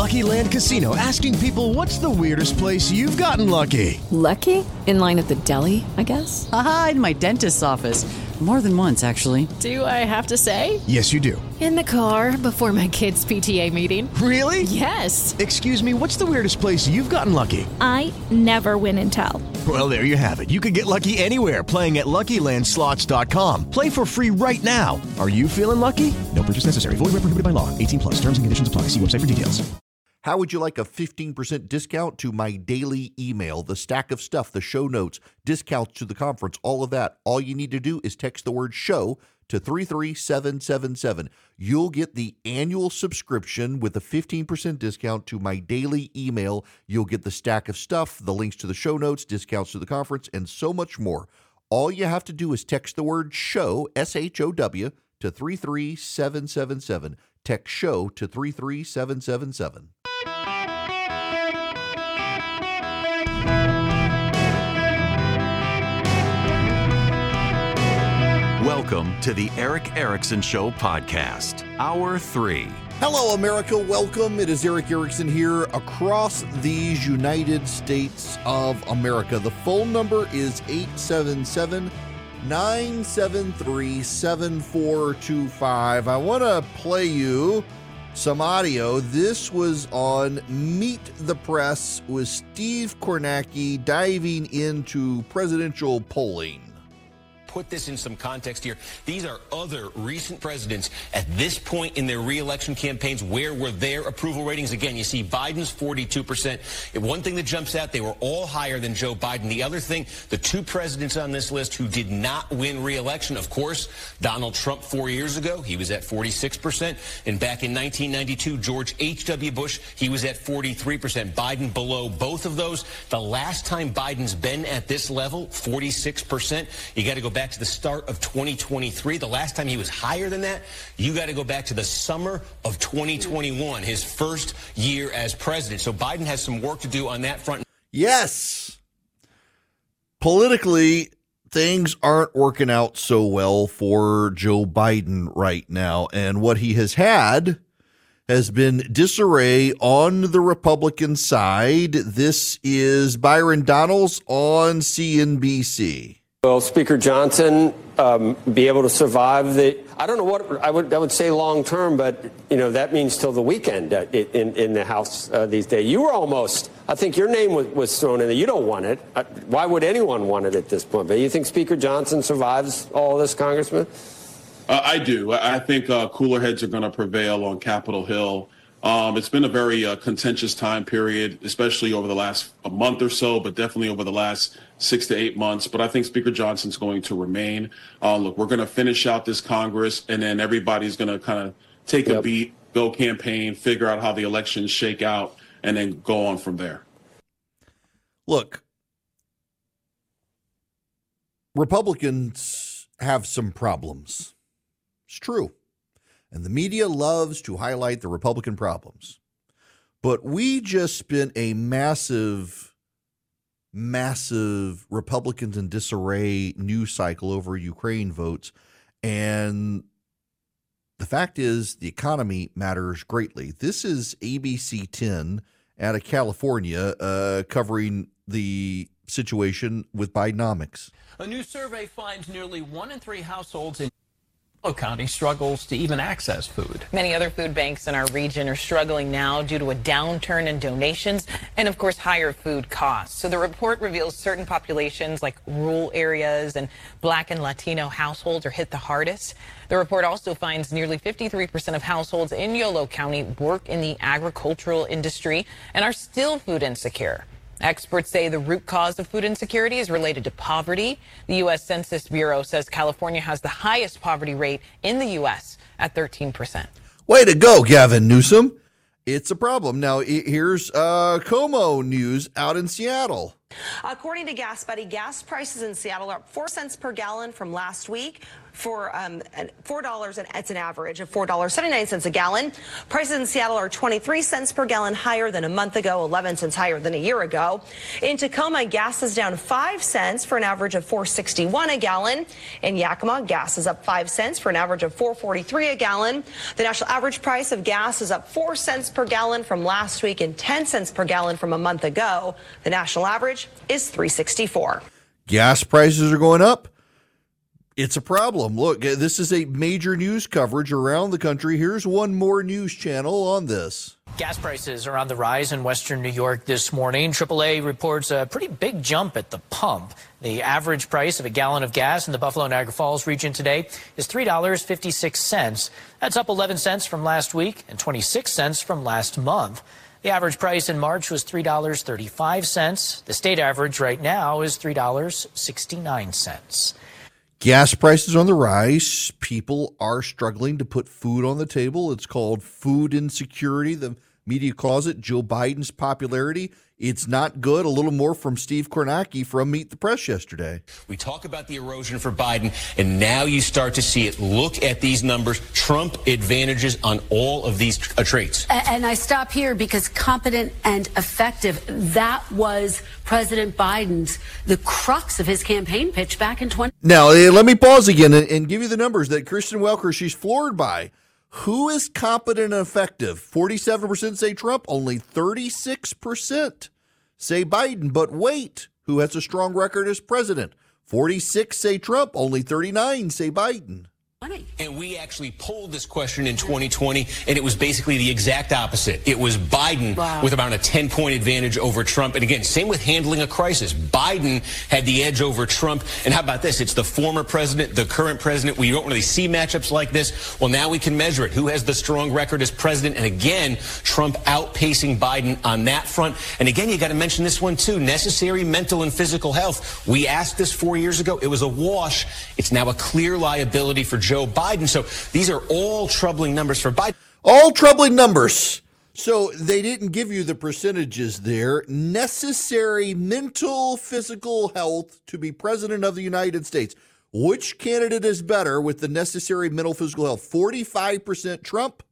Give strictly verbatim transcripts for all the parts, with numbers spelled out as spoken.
Lucky Land Casino, asking people, what's the weirdest place you've gotten lucky? Lucky? In line at the deli, I guess? Aha, in my dentist's office. More than once, actually. Do I have to say? Yes, you do. In the car before my kids' P T A meeting. Really? Yes. Excuse me, what's the weirdest place you've gotten lucky? I never win and tell. Well, there you have it. You can get lucky anywhere, playing at Lucky Land Slots dot com. Play for free right now. Are you feeling lucky? No purchase necessary. Void where prohibited by law. eighteen plus. Terms and conditions apply. See website for details. How would you like a fifteen percent discount to my daily email, the stack of stuff, the show notes, discounts to the conference, all of that? All you need to do is text the word show to three three seven seven seven. You'll get the annual subscription with a fifteen percent discount to my daily email. You'll get the stack of stuff, the links to the show notes, discounts to the conference, and so much more. All you have to do is text the word show, S H O W, to three three seven seven seven. Text show to three three seven seven seven. Welcome to the Erick Erickson Show podcast, Hour three. Hello, America. Welcome. It is Erick Erickson here across these United States of America. The phone number is eight seven seven, nine seven three, seven four two five. I want to play you some audio. This was on Meet the Press with Steve Kornacki diving into presidential polling. Put this in some context here. These are other recent presidents at this point in their re-election campaigns. Where were their approval ratings? Again, you see Biden's forty-two percent. One thing that jumps out, they were all higher than Joe Biden. The other thing, the two presidents on this list who did not win re-election, of course, Donald Trump four years ago, he was at forty-six percent. And back in nineteen ninety-two, George H W. Bush, he was at forty-three percent. Biden below both of those. The last time Biden's been at this level, forty-six percent, you got to go back to the start of twenty twenty-three. The last time he was higher than that, you got to go back to the summer of twenty twenty-one, his first year as president. So Biden has some work to do on that front. Yes. Politically, things aren't working out so well for Joe Biden right now. And what he has had has been disarray on the Republican side. This is Byron Donalds on C N B C. Will Speaker Johnson um, be able to survive the, I don't know what, I would I would say long term, but, you know, that means till the weekend uh, in, in the House uh, these days. You were almost, I think your name was, was thrown in there. You don't want it. Uh, why would anyone want it at this point? But you think Speaker Johnson survives all this, Congressman? Uh, I do. I think uh, cooler heads are going to prevail on Capitol Hill. Um, it's been a very uh, contentious time period, especially over the last a month or so, but definitely over the last six to eight months. But I think Speaker Johnson's going to remain. Uh, look, we're going to finish out this Congress, and then everybody's going to kind of take yep. a beat, go campaign, figure out how the elections shake out, and then go on from there. Look, Republicans have some problems. It's true. And the media loves to highlight the Republican problems. But we just spent a massive, massive Republicans in disarray news cycle over Ukraine votes. And the fact is, the economy matters greatly. This is A B C ten out of California uh, covering the situation with Bidenomics. A new survey finds nearly one in three households in County struggles to even access food. Many other food banks in our region are struggling now due to a downturn in donations and, of course, higher food costs. So the report reveals certain populations like rural areas and Black and Latino households are hit the hardest. The report also finds nearly fifty-three percent of households in Yolo County work in the agricultural industry and are still food insecure. Experts say the root cause of food insecurity is related to poverty. The U S Census Bureau says California has the highest poverty rate in the U S at thirteen percent. Way to go, Gavin Newsom. It's a problem. Now, here's uh, Como news out in Seattle. According to Gas Buddy, gas prices in Seattle are up four cents per gallon from last week. for um, four dollars, and it's an average of four dollars and seventy-nine cents a gallon. Prices in Seattle are twenty-three cents per gallon higher than a month ago, eleven cents higher than a year ago. In Tacoma, gas is down five cents for an average of four sixty-one a gallon. In Yakima, gas is up five cents for an average of four forty-three a gallon. The national average price of gas is up four cents per gallon from last week and ten cents per gallon from a month ago. The national average is three sixty-four. Gas prices are going up. It's a problem. Look, this is a major news coverage around the country. Here's one more news channel on this. Gas prices are on the rise in western New York this morning. triple A reports a pretty big jump at the pump. The average price of a gallon of gas in the Buffalo Niagara Falls region today is three dollars and fifty-six cents. That's up eleven cents from last week and twenty-six cents from last month. The average price in March was three dollars and thirty-five cents. The state average right now is three dollars and sixty-nine cents. Gas prices on the rise. People are struggling to put food on the table. It's called food insecurity. The media calls it. Joe Biden's popularity, it's not good. A little more from Steve Kornacki from Meet the Press yesterday. We talk about the erosion for Biden, and now you start to see it. Look at these numbers. Trump advantages on all of these uh, traits. And I stop here because competent and effective, that was President Biden's, the crux of his campaign pitch back in twenty. Now, let me pause again and, and give you the numbers that Kristen Welker, she's floored by. Who is competent and effective? forty-seven percent say Trump, only thirty-six percent say Biden. But wait, who has a strong record as president? forty-six say Trump, only thirty-nine say Biden. And we actually polled this question in twenty twenty, and it was basically the exact opposite. It was Biden wow. with about a ten-point advantage over Trump. And again, same with handling a crisis. Biden had the edge over Trump. And how about this? It's the former president, the current president. We don't really see matchups like this. Well, now we can measure it. Who has the strong record as president? And again, Trump outpacing Biden on that front. And again, you got to mention this one, too. Necessary mental and physical health. We asked this four years ago. It was a wash. It's now a clear liability for Joe Biden. So these are all troubling numbers for Biden. All troubling numbers. So they didn't give you the percentages there. Necessary mental, physical health to be president of the United States. Which candidate is better with the necessary mental, physical health? forty-five percent Trump,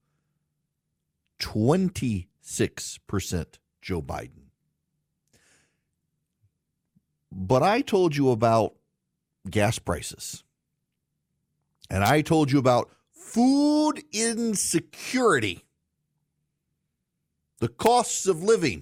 twenty-six percent Joe Biden. But I told you about gas prices. And I told you about food insecurity, the costs of living.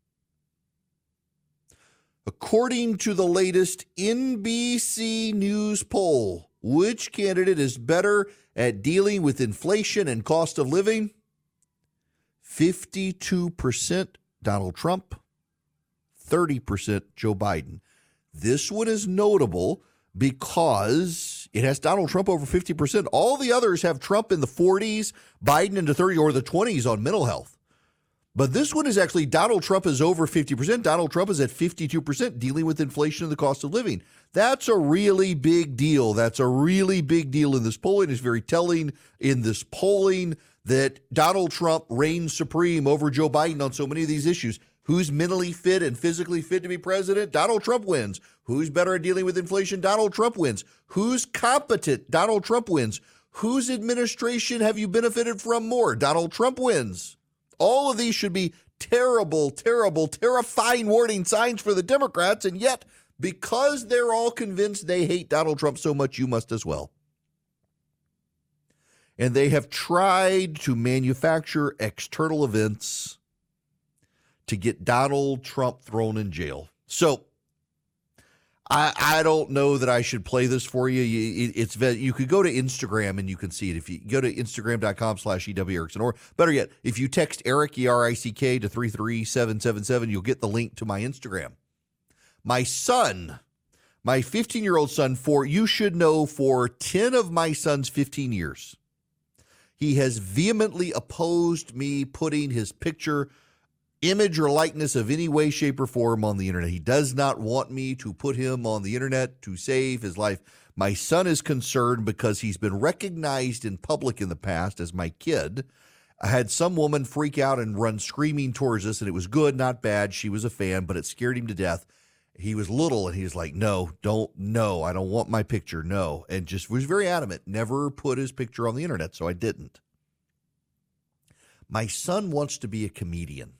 According to the latest N B C News poll, which candidate is better at dealing with inflation and cost of living? fifty-two percent Donald Trump, thirty percent Joe Biden. This one is notable because it has Donald Trump over fifty percent. All the others have Trump in the forties, Biden in the thirties or the twenties on mental health. But this one is actually Donald Trump is over fifty percent. Donald Trump is at fifty-two percent dealing with inflation and the cost of living. That's a really big deal. That's a really big deal in this polling. It's very telling in this polling that Donald Trump reigns supreme over Joe Biden on so many of these issues. Who's mentally fit and physically fit to be president? Donald Trump wins. Who's better at dealing with inflation? Donald Trump wins. Who's competent? Donald Trump wins. Whose administration have you benefited from more? Donald Trump wins. All of these should be terrible, terrible, terrifying warning signs for the Democrats, and yet, because they're all convinced they hate Donald Trump so much, you must as well. And they have tried to manufacture external events to get Donald Trump thrown in jail. So I, I don't know that I should play this for you. you it's You could go to Instagram and you can see it. If you go to Instagram.com slash E.W. Erickson, or better yet, if you text Eric, E R I C K, to three three seven seven seven, you'll get the link to my Instagram. My son, my fifteen-year-old son, for you should know for ten of my son's fifteen years, he has vehemently opposed me putting his picture, image, or likeness of any way, shape, or form on the internet. He does not want me to put him on the internet to save his life. My son is concerned because he's been recognized in public in the past as my kid. I had some woman freak out and run screaming towards us, and it was good, not bad. She was a fan, but it scared him to death. he was little and he was like, no, don't, no, I don't want my picture, no. And just was very adamant, never put his picture on the internet, so I didn't. My son wants to be a comedian.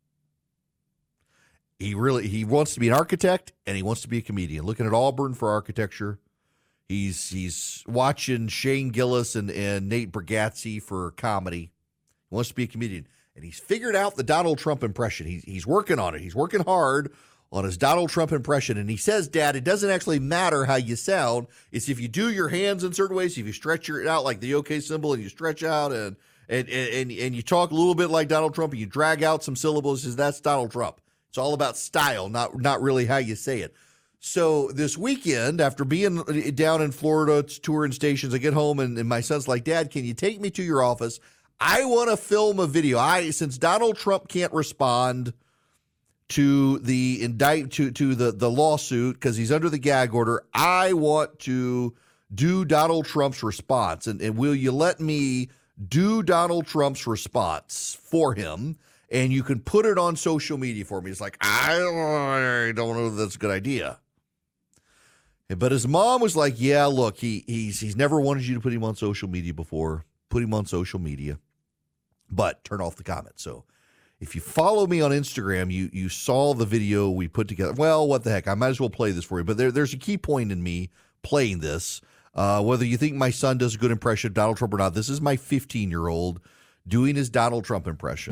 He really, he wants to be an architect and he wants to be a comedian. Looking at Auburn for architecture. He's he's watching Shane Gillis and, and Nate Bargatze for comedy. He wants to be a comedian. And he's figured out the Donald Trump impression. He's, he's working on it. He's working hard on his Donald Trump impression. And he says, Dad, it doesn't actually matter how you sound. It's if you do your hands in certain ways, if you stretch your out like the OK symbol and you stretch out and and and, and you talk a little bit like Donald Trump and you drag out some syllables, says that's Donald Trump. It's all about style, not not really how you say it. So this weekend, after being down in Florida touring stations, I get home and, and my son's like, Dad, can you take me to your office? I want to film a video. I since Donald Trump can't respond to the indict to to the the lawsuit because he's under the gag order, I want to do Donald Trump's response. And, and will you let me do Donald Trump's response for him? And you can put it on social media for me. It's like, I don't, I don't know if that's a good idea. But his mom was like, yeah, look, he he's he's never wanted you to put him on social media before. Put him on social media. But turn off the comments. So if you follow me on Instagram, you you saw the video we put together. Well, what the heck? I might as well play this for you. But there, there's a key point in me playing this. Uh, whether you think my son does a good impression of Donald Trump or not, this is my fifteen-year-old doing his Donald Trump impression.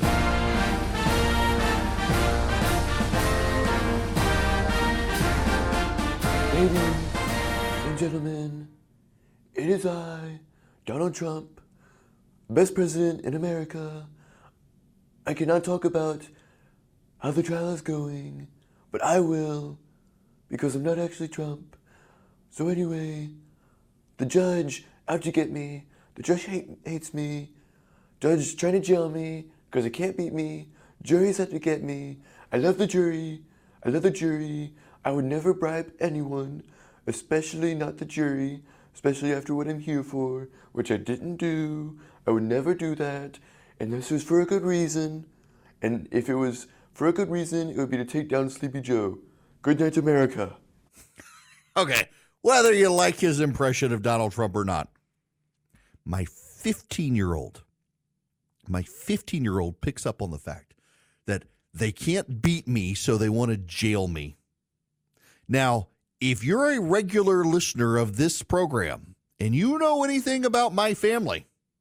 Ladies and gentlemen, it is I, Donald Trump, best president in America. I cannot talk about how the trial is going, but I will, because I'm not actually Trump. So anyway, the judge out to get me. The judge hate, hates me. Judge trying to jail me because he can't beat me. Jury's out to get me. I love the jury. I love the jury. I would never bribe anyone, especially not the jury, especially after what I'm here for, which I didn't do. I would never do that. And this was for a good reason. And if it was for a good reason, it would be to take down Sleepy Joe. Good night, America. Okay, whether you like his impression of Donald Trump or not, my fifteen-year-old, my fifteen-year-old picks up on the fact that they can't beat me, so they want to jail me. Now, if you're a regular listener of this program and you know anything about my family,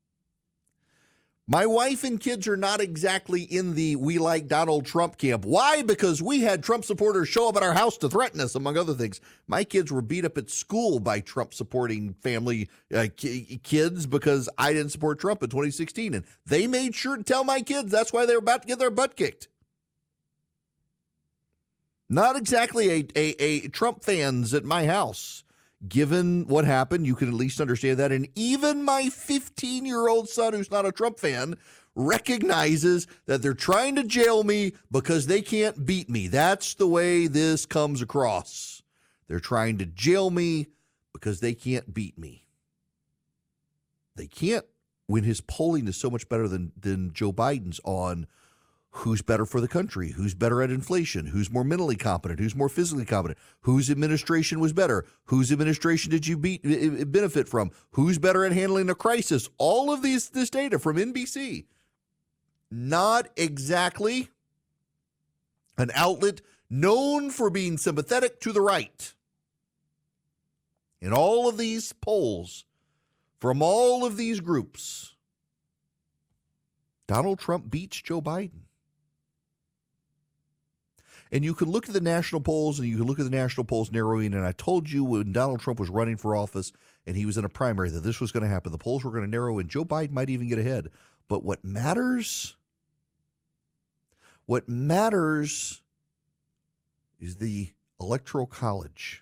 my wife and kids are not exactly in the we like Donald Trump camp. Why? Because we had Trump supporters show up at our house to threaten us, among other things. My kids were beat up at school by Trump-supporting family uh, ki- kids because I didn't support Trump in twenty sixteen. And they made sure to tell my kids that's why they were about to get their butt kicked. Not exactly a, a, a Trump fans at my house. Given what happened, you can at least understand that. And even my fifteen-year-old son, who's not a Trump fan, recognizes that they're trying to jail me because they can't beat me. That's the way this comes across. They're trying to jail me because they can't beat me. They can't when his polling is so much better than, than Joe Biden's on who's better for the country, who's better at inflation, who's more mentally competent, who's more physically competent, whose administration was better, whose administration did you beat, benefit from, who's better at handling a crisis. All of these this data from N B C. Not exactly an outlet known for being sympathetic to the right. In all of these polls, from all of these groups, Donald Trump beats Joe Biden. And you can look at the national polls and you can look at the national polls narrowing. And I told you when Donald Trump was running for office and he was in a primary that this was going to happen. The polls were going to narrow and Joe Biden might even get ahead. But what matters, what matters is the Electoral College.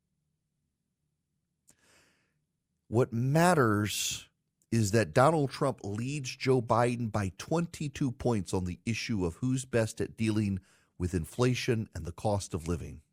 What matters is that Donald Trump leads Joe Biden by twenty-two points on the issue of who's best at dealing with inflation and the cost of living.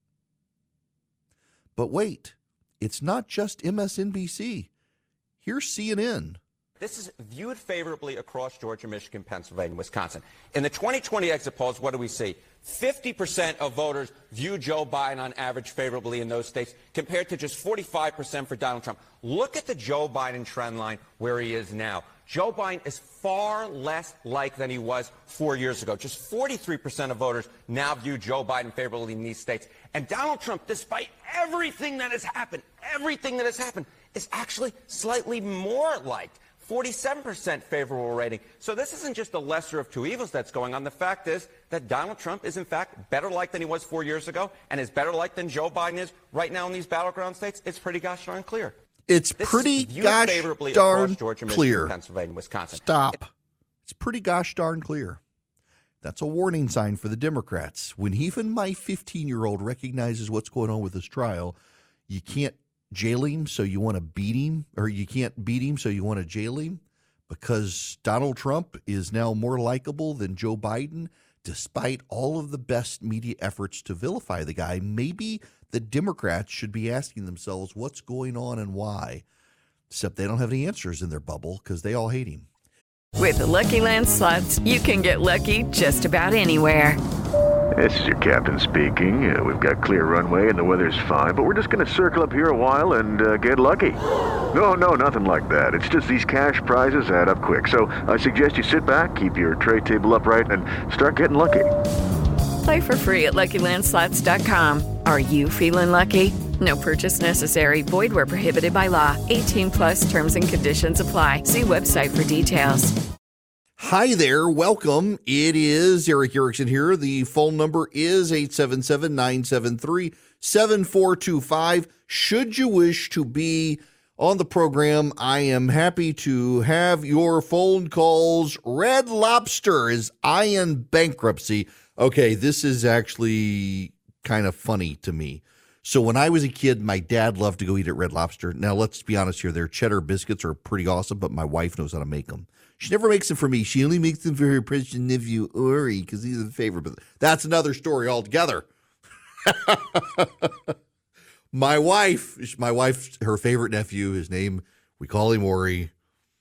But wait, it's not just M S N B C. Here's C N N. This is viewed favorably across Georgia, Michigan, Pennsylvania, Wisconsin. In the twenty twenty exit polls, what do we see? fifty percent of voters view Joe Biden on average favorably in those states, compared to just forty-five percent for Donald Trump. Look at the Joe Biden trend line where he is now. Joe Biden is far less like than he was four years ago. Just forty-three percent of voters now view Joe Biden favorably in these states. And Donald Trump, despite everything that has happened, everything that has happened, is actually slightly more liked. forty-seven percent favorable rating. So this isn't just a lesser of two evils that's going on. The fact is that Donald Trump is, in fact, better liked than he was four years ago and is better liked than Joe Biden is right now in these battleground states. It's pretty gosh darn clear. It's this pretty gosh darn Georgia, clear. Michigan, Pennsylvania, Wisconsin. Stop. It's pretty gosh darn clear. That's a warning sign for the Democrats. When even my fifteen-year-old recognizes what's going on with this trial, you can't jail him, so you want to beat him, or you can't beat him, so you want to jail him, because Donald Trump is now more likable than Joe Biden, despite all of the best media efforts to vilify the guy. Maybe the Democrats should be asking themselves what's going on and why, except they don't have any answers in their bubble because they all hate him. With the Lucky Land Slots, you can get lucky just about anywhere. This is your captain speaking. Uh, we've got clear runway and the weather's fine, but we're just going to circle up here a while and uh, get lucky. No, no, nothing like that. It's just these cash prizes add up quick. So I suggest you sit back, keep your tray table upright, and start getting lucky. Play for free at Lucky Land Slots dot com. Are you feeling lucky? No purchase necessary. Void where prohibited by law. eighteen plus terms and conditions apply. See website for details. Hi there. Welcome. It is Erick Erickson here. The phone number is eight seven seven, nine seven three, seven four two five. Should you wish to be on the program, I am happy to have your phone calls. Red Lobster is eyeing bankruptcy. Okay, this is actually kind of funny to me. So when I was a kid, my dad loved to go eat at Red Lobster. Now, let's be honest here. Their cheddar biscuits are pretty awesome, but my wife knows how to make them. She never makes them for me. She only makes them for her precious nephew, Uri, because he's the favorite. But that's another story altogether. My wife, my wife, her favorite nephew, his name, we call him Uri.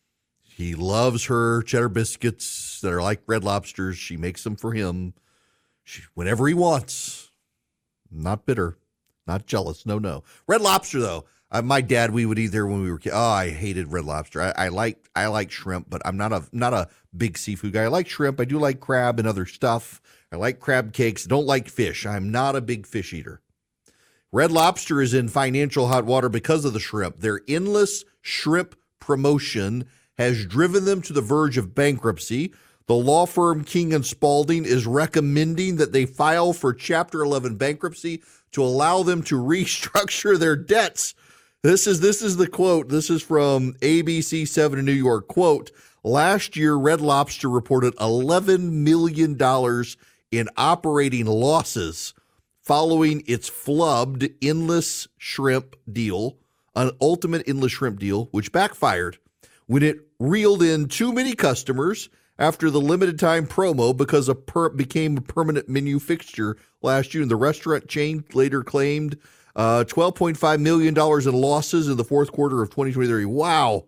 He loves her cheddar biscuits that are like Red Lobsters. She makes them for him she, whenever he wants. Not bitter, not jealous. No, no. Red Lobster, though. Uh, my dad, we would eat there when we were kids. Oh, I hated Red Lobster. I, I like I like shrimp, but I'm not a not a big seafood guy. I like shrimp. I do like crab and other stuff. I like crab cakes. Don't like fish. I'm not a big fish eater. Red Lobster is in financial hot water because of the shrimp. Their endless shrimp promotion has driven them to the verge of bankruptcy. The law firm King and Spalding is recommending that they file for Chapter eleven bankruptcy to allow them to restructure their debts. This is this is the quote. This is from A B C seven in New York. Quote, last year, Red Lobster reported eleven million dollars in operating losses following its flubbed endless shrimp deal, an ultimate endless shrimp deal, which backfired when it reeled in too many customers after the limited time promo because it per- became a permanent menu fixture last June. The restaurant chain later claimed uh, twelve point five million dollars in losses in the fourth quarter of twenty twenty-three. Wow.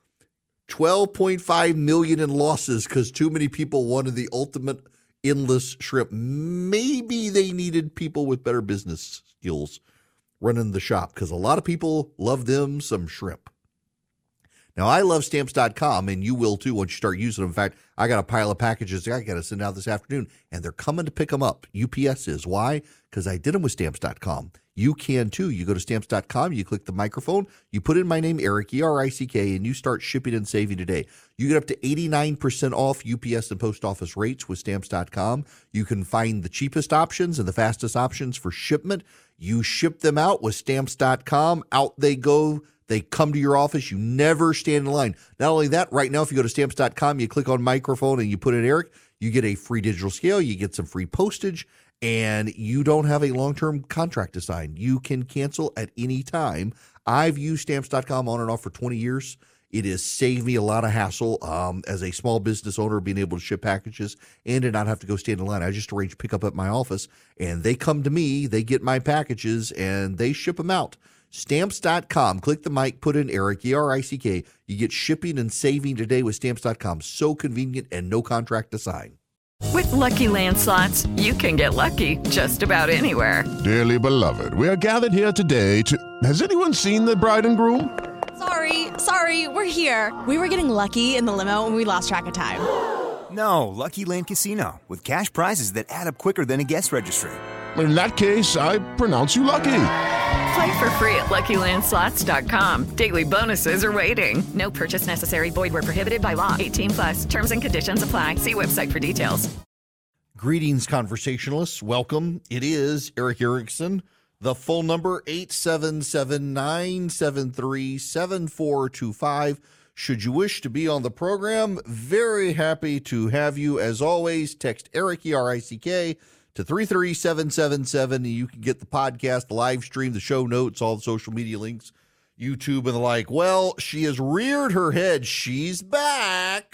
twelve point five million dollars in losses because too many people wanted the ultimate endless shrimp. Maybe they needed people with better business skills running the shop because a lot of people love them some shrimp. Now, I love Stamps dot com, and you will too once you start using them. In fact, I got a pile of packages I got to send out this afternoon, and they're coming to pick them up. U P S is. Why? Because I did them with Stamps dot com. You can too. You go to Stamps dot com, you click the microphone, you put in my name, Eric, E R I C K, and you start shipping and saving today. You get up to eighty-nine percent off U P S and post office rates with Stamps dot com. You can find the cheapest options and the fastest options for shipment. You ship them out with Stamps dot com. Out they go. They come to your office. You never stand in line. Not only that, right now, if you go to Stamps dot com, you click on microphone and you put in Eric, you get a free digital scale, you get some free postage, and you don't have a long-term contract to sign. You can cancel at any time. I've used Stamps dot com on and off for twenty years. It has saved me a lot of hassle um, as a small business owner, being able to ship packages and to not have to go stand in line. I just arrange pickup at my office, and they come to me, they get my packages, and they ship them out. Stamps dot com. Click the mic, put in Eric, E R I C K. You get shipping and saving today with Stamps dot com. So convenient and no contract to sign. With Lucky Land Slots, you can get lucky just about anywhere. Dearly beloved, we are gathered here today to... Has anyone seen the bride and groom? Sorry, sorry, we're here. We were getting lucky in the limo and we lost track of time. No, Lucky Land Casino, with cash prizes that add up quicker than a guest registry. In that case, I pronounce you lucky. Play for free at Lucky Land Slots dot com. Daily bonuses are waiting. No purchase necessary. Void where prohibited by law. eighteen plus. Terms and conditions apply. See website for details. Greetings, conversationalists. Welcome. It is Eric Erickson. The phone number, eight seven seven, nine seven three, seven four two five. Should you wish to be on the program, very happy to have you. As always, text Eric, E R I C K, to three three seven seven seven, and you can get the podcast, the live stream, the show notes, all the social media links, YouTube and the like. Well, she has reared her head. She's back.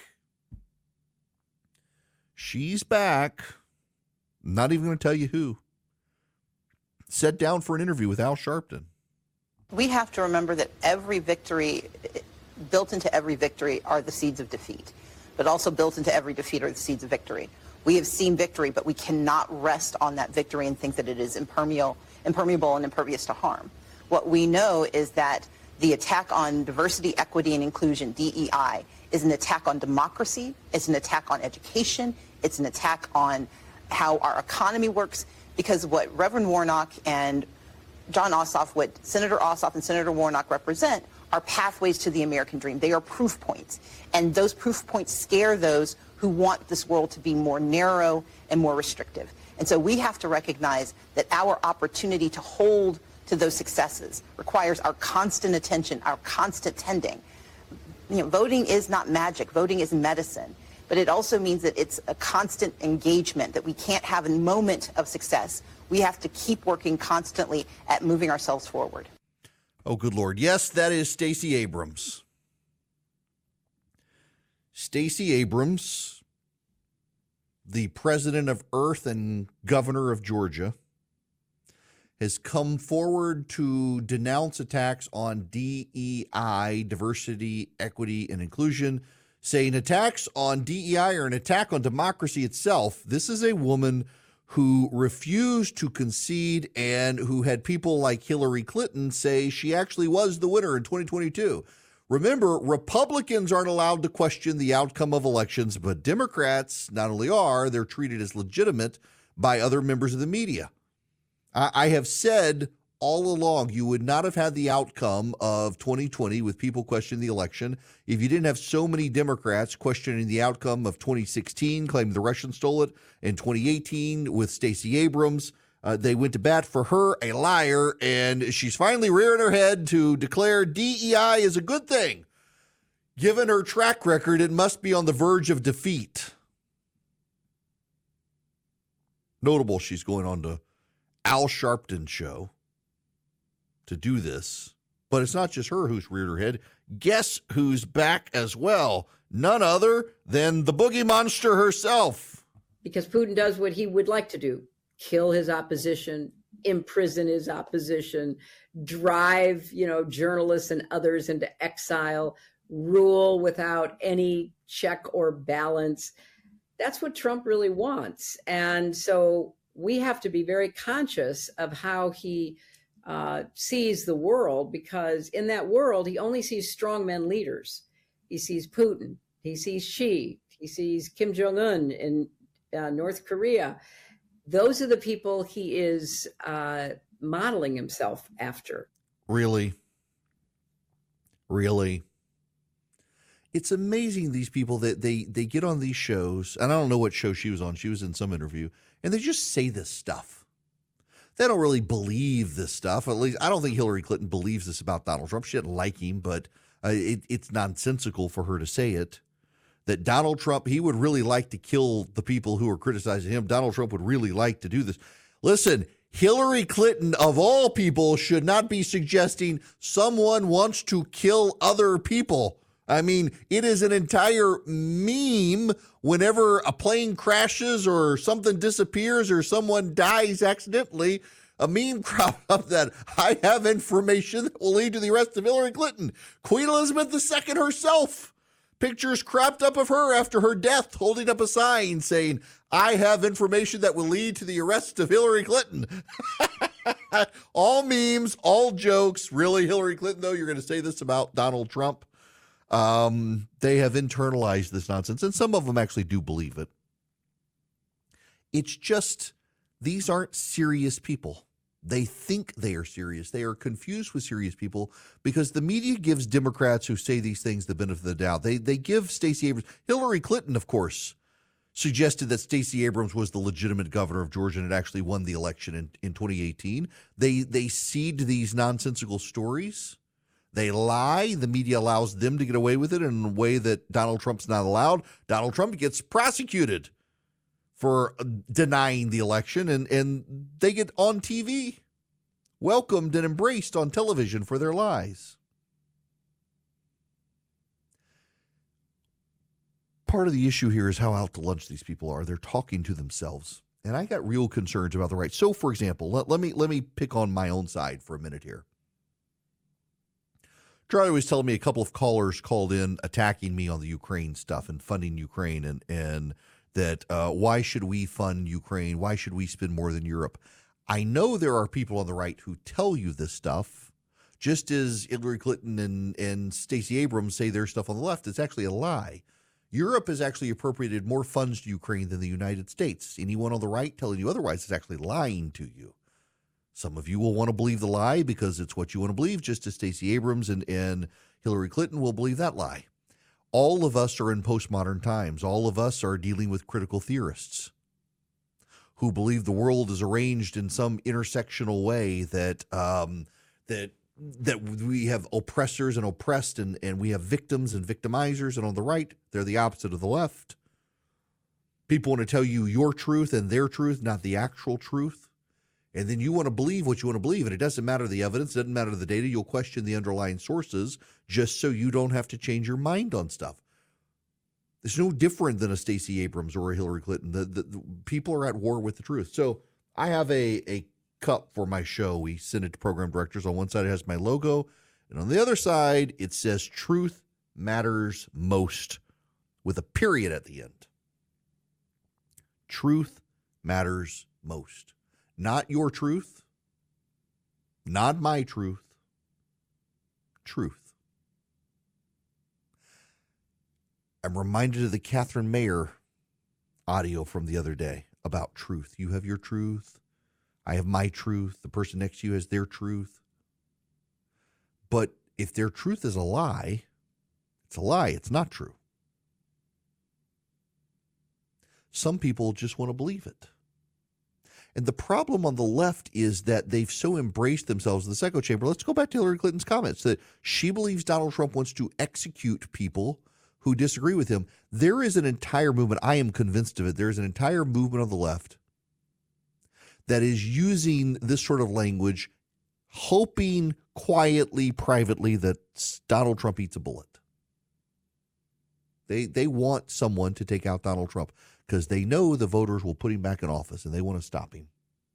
She's back. I'm not even going to tell you who. Sat down for an interview with Al Sharpton. We have to remember that every victory, built into every victory are the seeds of defeat, but also built into every defeat are the seeds of victory. We have seen victory, but we cannot rest on that victory and think that it is impermeable, impermeable and impervious to harm. What we know is that the attack on diversity, equity, and inclusion, D E I, is an attack on democracy, it's an attack on education, it's an attack on how our economy works, because what Reverend Warnock and John Ossoff, what Senator Ossoff and Senator Warnock represent, are pathways to the American dream. They are proof points, and those proof points scare those who want this world to be more narrow and more restrictive. And so we have to recognize that our opportunity to hold to those successes requires our constant attention, our constant tending. You know, voting is not magic. Voting is medicine. But it also means that it's a constant engagement, that we can't have a moment of success. We have to keep working constantly at moving ourselves forward. Oh, good Lord. Yes, that is Stacey Abrams. Stacey Abrams, the president of Earth and governor of Georgia, has come forward to denounce attacks on D E I, diversity, equity, and inclusion, saying attacks on D E I are an attack on democracy itself. This is a woman who refused to concede and who had people like Hillary Clinton say she actually was the winner in twenty twenty-two. Remember, Republicans aren't allowed to question the outcome of elections, but Democrats not only are, they're treated as legitimate by other members of the media. I, I have said all along, you would not have had the outcome of twenty twenty with people questioning the election if you didn't have so many Democrats questioning the outcome of twenty sixteen, claiming the Russians stole it, and twenty eighteen with Stacey Abrams. Uh, they went to bat for her, a liar, and she's finally rearing her head to declare D E I is a good thing. Given her track record, it must be on the verge of defeat. Notable, she's going on to Al Sharpton show to do this. But it's not just her who's reared her head. Guess who's back as well? None other than the Boogie Monster herself. Because Putin does what he would like to do. Kill his opposition, imprison his opposition, drive, you know, journalists and others into exile, rule without any check or balance. That's what Trump really wants. And so we have to be very conscious of how he uh, sees the world, because in that world, he only sees strongmen leaders. He sees Putin, he sees Xi, he sees Kim Jong-un in uh, North Korea. Those are the people he is uh, modeling himself after. Really? Really? It's amazing, these people, that they, they get on these shows, and I don't know what show she was on. She was in some interview, and they just say this stuff. They don't really believe this stuff. At least I don't think Hillary Clinton believes this about Donald Trump. She didn't like him, but uh, it, it's nonsensical for her to say it. That Donald Trump, he would really like to kill the people who are criticizing him. Donald Trump would really like to do this. Listen, Hillary Clinton, of all people, should not be suggesting someone wants to kill other people. I mean, it is an entire meme whenever a plane crashes or something disappears or someone dies accidentally. a meme cropped up that I have information that will lead to the arrest of Hillary Clinton. Queen Elizabeth the Second herself. Pictures cropped up of her after her death holding up a sign saying, I have information that will lead to the arrest of Hillary Clinton. All memes, all jokes. Really, Hillary Clinton, though, you're going to say this about Donald Trump? Um, they have internalized this nonsense, and some of them actually do believe it. It's just, these aren't serious people. They think they are serious. They are confused with serious people because the media gives Democrats who say these things the benefit of the doubt. They they give Stacey Abrams. Hillary Clinton, of course, suggested that Stacey Abrams was the legitimate governor of Georgia and had actually won the election in, in twenty eighteen. They they seed these nonsensical stories. They lie. The media allows them to get away with it in a way that Donald Trump's not allowed. Donald Trump gets prosecuted for denying the election, and, and they get on T V, welcomed and embraced on television for their lies. Part of the issue here is how out to lunch these people are. They're talking to themselves. And I got real concerns about the right. So, for example, let, let me let me pick on my own side for a minute here. Charlie was telling me a couple of callers called in attacking me on the Ukraine stuff and funding Ukraine and and that uh, why should we fund Ukraine? Why should we spend more than Europe? I know there are people on the right who tell you this stuff, just as Hillary Clinton and, and Stacey Abrams say their stuff on the left. It's actually a lie. Europe has actually appropriated more funds to Ukraine than the United States. Anyone on the right telling you otherwise is actually lying to you. Some of you will want to believe the lie because it's what you want to believe, just as Stacey Abrams and, and Hillary Clinton will believe that lie. All of us are in postmodern times. All of us are dealing with critical theorists who believe the world is arranged in some intersectional way that um, that that we have oppressors and oppressed, and, and we have victims and victimizers. And on the right, they're the opposite of the left. People want to tell you your truth and their truth, not the actual truth. And then you want to believe what you want to believe. And it doesn't matter the evidence, it doesn't matter the data. You'll question the underlying sources just so you don't have to change your mind on stuff. It's no different than a Stacey Abrams or a Hillary Clinton. The, the, the people are at war with the truth. So I have a, a cup for my show. We send it to program directors. On one side, it has my logo. And on the other side, it says truth matters most with a period at the end. Truth matters most. Not your truth, not my truth, truth. I'm reminded of the Catherine Mayer audio from the other day about truth. You have your truth. I have my truth. The person next to you has their truth. But if their truth is a lie, it's a lie. It's not true. Some people just want to believe it. And the problem on the left is that they've so embraced themselves in this echo chamber. Let's go back to Hillary Clinton's comments that she believes Donald Trump wants to execute people who disagree with him. There is an entire movement, I am convinced of it, there is an entire movement on the left that is using this sort of language, hoping quietly, privately, that Donald Trump eats a bullet. They, they want someone to take out Donald Trump, because they know the voters will put him back in office and they want to stop him.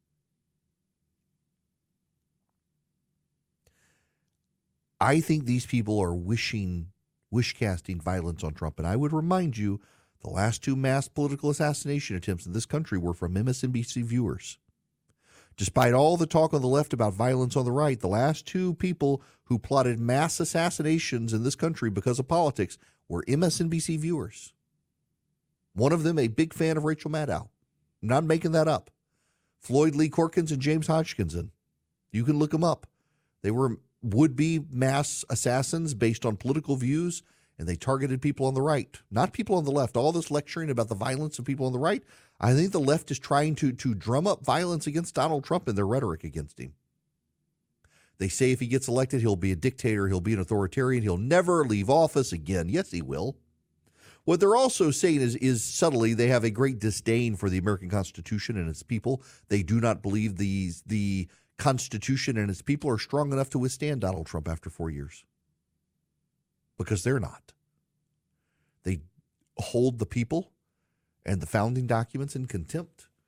I think these people are wishing, wish casting violence on Trump. And I would remind you, the last two mass political assassination attempts in this country were from M S N B C viewers. Despite all the talk on the left about violence on the right, the last two people who plotted mass assassinations in this country because of politics were M S N B C viewers. One of them, a big fan of Rachel Maddow. I'm not making that up. Floyd Lee Corkins and James Hodgkinson. You can look them up. They were would-be mass assassins based on political views, and they targeted people on the right, not people on the left. All this lecturing about the violence of people on the right, I think the left is trying to, to drum up violence against Donald Trump in their rhetoric against him. They say if he gets elected, he'll be a dictator, he'll be an authoritarian, he'll never leave office again. Yes, he will. What they're also saying is, is subtly they have a great disdain for the American Constitution and its people. They do not believe these, the Constitution and its people are strong enough to withstand Donald Trump after four years. Because they're not. They hold the people and the founding documents in contempt.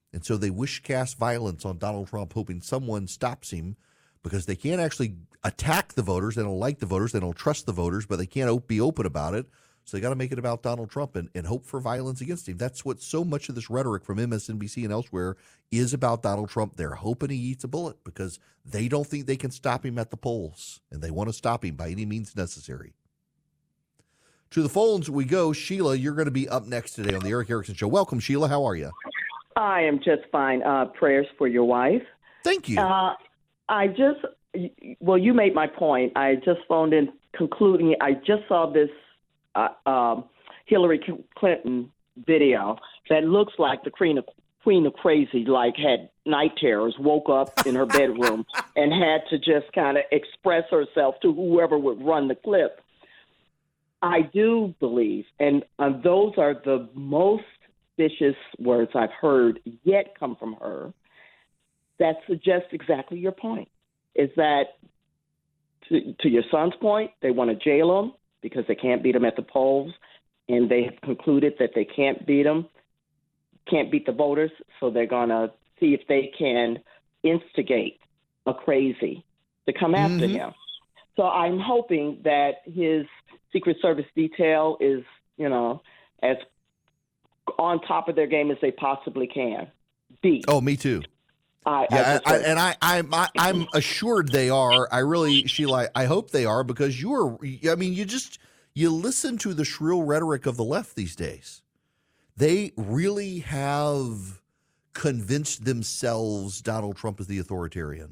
And so they wish cast violence on Donald Trump, hoping someone stops him, because they can't actually attack the voters. They don't like the voters. They don't trust the voters, but they can't be open about it. So they got to make it about Donald Trump and, and hope for violence against him. That's what so much of this rhetoric from M S N B C and elsewhere is about Donald Trump. They're hoping he eats a bullet because they don't think they can stop him at the polls, and they want to stop him by any means necessary. To the phones we go. Sheila, you're going to be up next today on the Erick Erickson Show. Welcome, Sheila. How are you? I am just fine. Uh, prayers for your wife. Thank you. Uh, I just, well, you made my point. I just phoned in concluding. I just saw this uh, um, Hillary Clinton video that looks like the Queen of, Queen of Crazy, like had night terrors, woke up in her bedroom and had to just kind of express herself to whoever would run the clip. I do believe, and uh, those are the most vicious words I've heard yet come from her, that suggest exactly your point, is that, to, to your son's point, they want to jail him because they can't beat him at the polls, and they have concluded that they can't beat him, can't beat the voters, so they're going to see if they can instigate a crazy to come after Mm-hmm. him. So I'm hoping that his Secret Service detail is, you know, as on top of their game as they possibly can be. Oh, me too. I, yeah, I I, I, and I, I'm, I, I'm assured they are. I really, Sheila, I hope they are, because you're. I mean, you just you listen to the shrill rhetoric of the left these days. They really have convinced themselves Donald Trump is the authoritarian.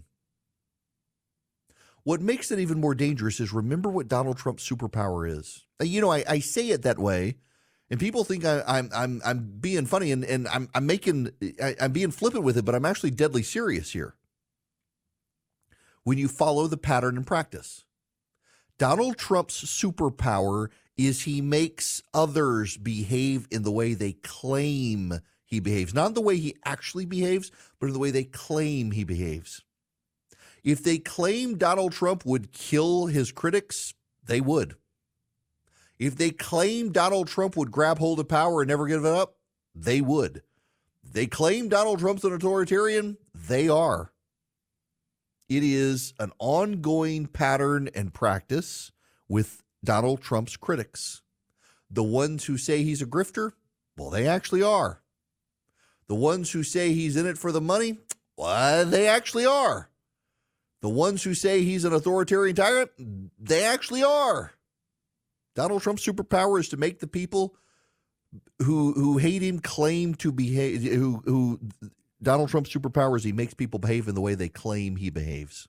What makes it even more dangerous is, remember what Donald Trump's superpower is. You know, I, I say it that way, and people think I, I'm I'm I'm being funny, and, and I'm I'm making I, I'm being flippant with it, but I'm actually deadly serious here. When you follow the pattern in practice, Donald Trump's superpower is he makes others behave in the way they claim he behaves, not in the way he actually behaves, but in the way they claim he behaves. If they claim Donald Trump would kill his critics, they would. If they claim Donald Trump would grab hold of power and never give it up, they would. They claim Donald Trump's an authoritarian, they are. It is an ongoing pattern and practice with Donald Trump's critics. The ones who say he's a grifter, well, they actually are. The ones who say he's in it for the money, well, they actually are. The ones who say he's an authoritarian tyrant, they actually are. Donald Trump's superpower is to make the people who who hate him claim to behave. Who who Donald Trump's superpower is he makes people behave in the way they claim he behaves.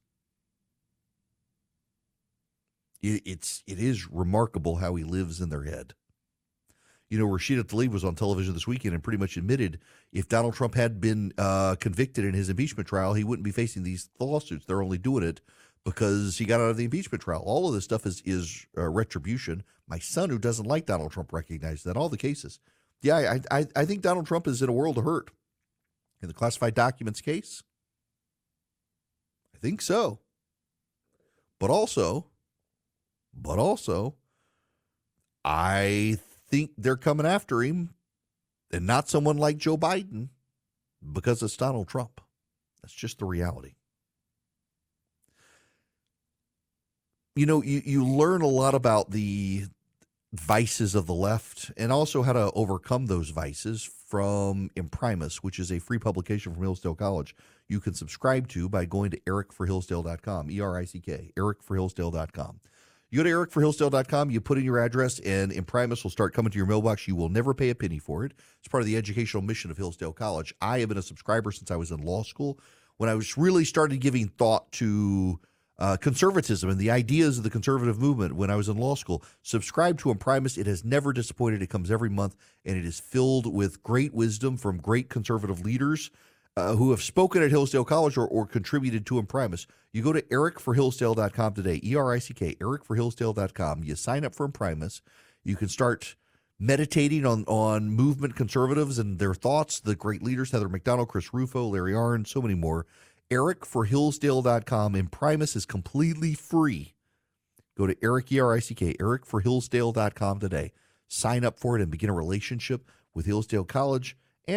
It, it's it is remarkable how he lives in their head. You know, Rashida Tlaib was on television this weekend and pretty much admitted if Donald Trump had been uh, convicted in his impeachment trial, he wouldn't be facing these lawsuits. They're only doing it because he got out of the impeachment trial. All of this stuff is is uh, retribution. My son, who doesn't like Donald Trump, recognizes that. All the cases. Yeah, I, I I think Donald Trump is in a world of hurt. In the classified documents case, I think so. But also, but also, I think they're coming after him, and not someone like Joe Biden, because it's Donald Trump. That's just the reality. You know, you, you learn a lot about the vices of the left and also how to overcome those vices from Imprimis, which is a free publication from Hillsdale College. You can subscribe to by going to eric for hillsdale dot com, E R I C K, eric for hillsdale dot com. You go to eric for hillsdale dot com, you put in your address, and Imprimis will start coming to your mailbox. You will never pay a penny for it. It's part of the educational mission of Hillsdale College. I have been a subscriber since I was in law school. When I was really started giving thought to uh, conservatism and the ideas of the conservative movement when I was in law school, subscribe to Imprimis. It has never disappointed. It comes every month, and it is filled with great wisdom from great conservative leaders Uh, who have spoken at Hillsdale College or, or contributed to Imprimis. You go to eric for hillsdale dot com today, E R I C K, eric for hillsdale dot com. You sign up for Imprimis. You can start meditating on, on movement conservatives and their thoughts, the great leaders, Heather McDonald, Chris Rufo, Larry Arnn, so many more. eric for hillsdale dot com. Imprimis is completely free. Go to Eric, E R I C K, eric for hillsdale dot com today. Sign up for it and begin a relationship with Hillsdale College and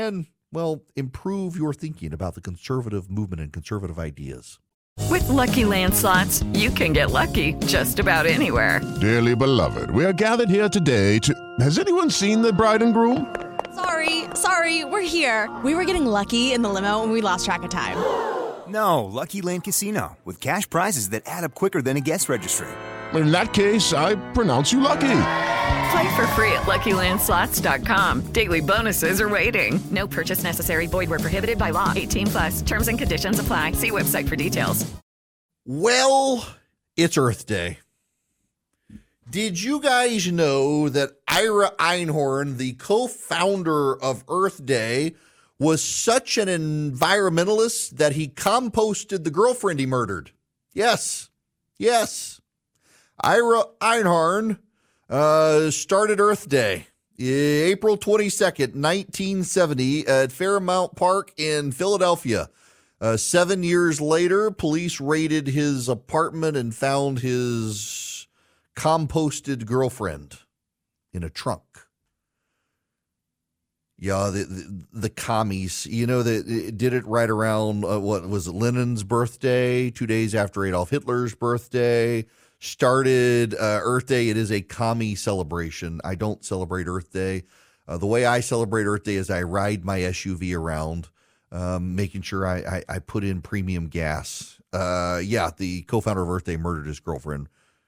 well, improve your thinking about the conservative movement and conservative ideas. With Lucky Land Slots, you can get lucky just about anywhere. Dearly beloved, we are gathered here today to... Has anyone seen the bride and groom? Sorry, sorry, we're here. We were getting lucky in the limo and we lost track of time. No, Lucky Land Casino, with cash prizes that add up quicker than a guest registry. In that case, I pronounce you lucky. Play for free at Lucky Land Slots dot com. Daily bonuses are waiting. No purchase necessary. Void where prohibited by law. eighteen plus. Terms and conditions apply. See website for details. Well, it's Earth Day. Did you guys know that Ira Einhorn, the co-founder of Earth Day, was such an environmentalist that he composted the girlfriend he murdered? Yes. Yes. Ira Einhorn uh, started Earth Day April twenty-second, nineteen seventy at Fairmount Park in Philadelphia. Uh, seven years later, police raided his apartment and found his composted girlfriend in a trunk. Yeah, the, the, the commies, you know, they did it right around, uh, what was it, Lenin's birthday, two days after Adolf Hitler's birthday. Started uh, Earth Day. It is a commie celebration. I don't celebrate Earth Day. Uh, the way I celebrate Earth Day is I ride my S U V around, um, making sure I, I, I put in premium gas. Uh, yeah, the co-founder of Earth Day murdered his girlfriend.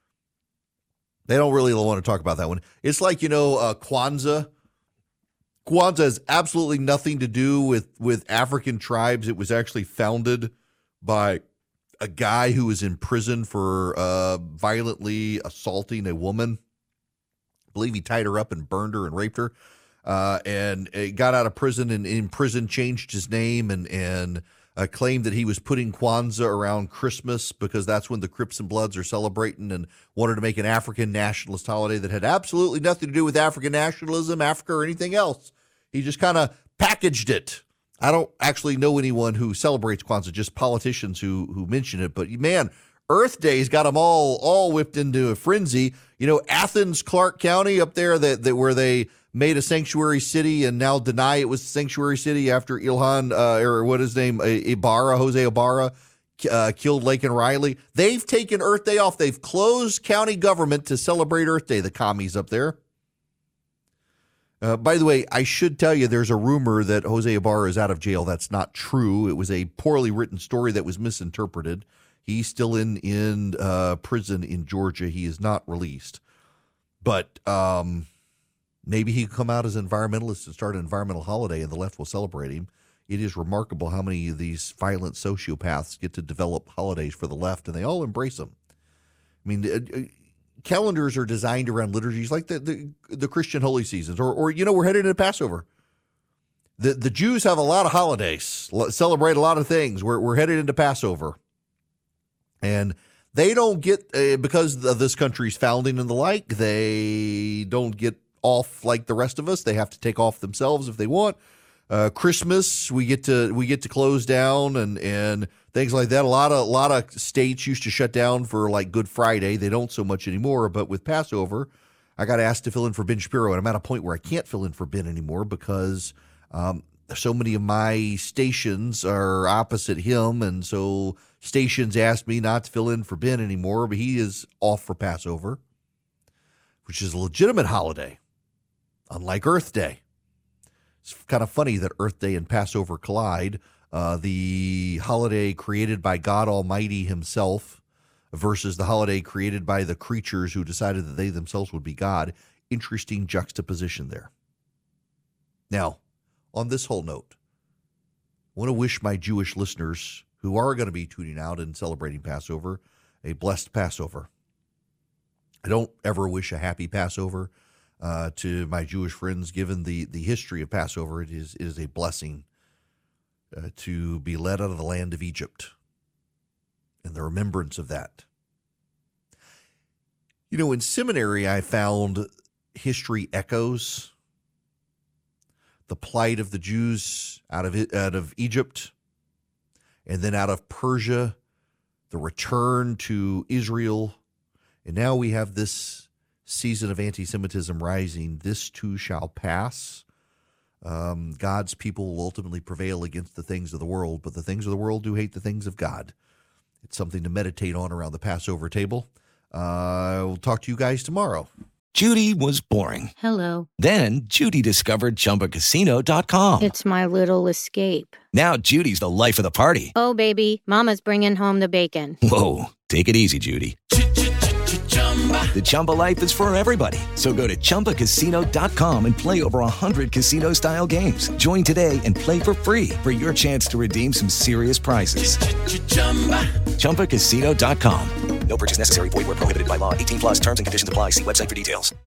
They don't really want to talk about that one. It's like, you know, uh, Kwanzaa. Kwanzaa has absolutely nothing to do with, with African tribes. It was actually founded by a guy who was in prison for uh, violently assaulting a woman. I believe he tied her up and burned her and raped her. Uh, and he got out of prison and in prison changed his name and, and uh, claimed that he was putting Kwanzaa around Christmas because that's when the Crips and Bloods are celebrating, and wanted to make an African nationalist holiday that had absolutely nothing to do with African nationalism, Africa, or anything else. He just kind of packaged it. I don't actually know anyone who celebrates Kwanzaa, just politicians who who mention it. But man, Earth Day's got them all all whipped into a frenzy. You know, Athens, Clark County up there, that, that where they made a sanctuary city and now deny it was a sanctuary city after Ilhan, uh, or what is his name, Ibarra, Jose Ibarra, uh, killed Laken Riley. They've taken Earth Day off. They've closed county government to celebrate Earth Day, the commies up there. Uh, by the way, I should tell you there's a rumor that Jose Ibarra is out of jail. That's not true. It was a poorly written story that was misinterpreted. He's still in, in uh, prison in Georgia. He is not released. But um, maybe he can come out as an environmentalist and start an environmental holiday, and the left will celebrate him. It is remarkable how many of these violent sociopaths get to develop holidays for the left, and they all embrace them. I mean, uh, calendars are designed around liturgies like the, the, the Christian holy seasons, or, or, you know, we're headed into Passover. The the Jews have a lot of holidays, celebrate a lot of things. We're, we're headed into Passover. And they don't get, uh, because of this country's founding and the like, they don't get off like the rest of us. They have to take off themselves if they want. Uh, Christmas, we get to we get to close down and and things like that. A lot of a lot of states used to shut down for like Good Friday. They don't so much anymore. But with Passover, I got asked to fill in for Ben Shapiro, and I'm at a point where I can't fill in for Ben anymore because um, so many of my stations are opposite him, and so stations asked me not to fill in for Ben anymore. But he is off for Passover, which is a legitimate holiday, unlike Earth Day. It's kind of funny that Earth Day and Passover collide. Uh, the holiday created by God Almighty himself versus the holiday created by the creatures who decided that they themselves would be God. Interesting juxtaposition there. Now, on this whole note, I want to wish my Jewish listeners who are going to be tuning out and celebrating Passover a blessed Passover. I don't ever wish a happy Passover Uh, to my Jewish friends. Given the, the history of Passover, it is, it is a blessing uh, to be led out of the land of Egypt and the remembrance of that. You know, in seminary, I found history echoes, the plight of the Jews out of out of Egypt, and then out of Persia, the return to Israel, and now we have this season of anti-Semitism rising. This too shall pass. Um, God's people will ultimately prevail against the things of the world, but the things of the world do hate the things of God. It's something to meditate on around the Passover table. Uh, we'll talk to you guys tomorrow. Judy was boring. Hello. Then Judy discovered Chumba Casino dot com. It's my little escape. Now Judy's the life of the party. Oh, baby, mama's bringing home the bacon. Whoa, take it easy, Judy. The Chumba life is for everybody. So go to Chumba Casino dot com and play over one hundred casino-style games. Join today and play for free for your chance to redeem some serious prizes. Chumba Casino dot com. No purchase necessary. Void where prohibited by law. eighteen plus terms and conditions apply. See website for details.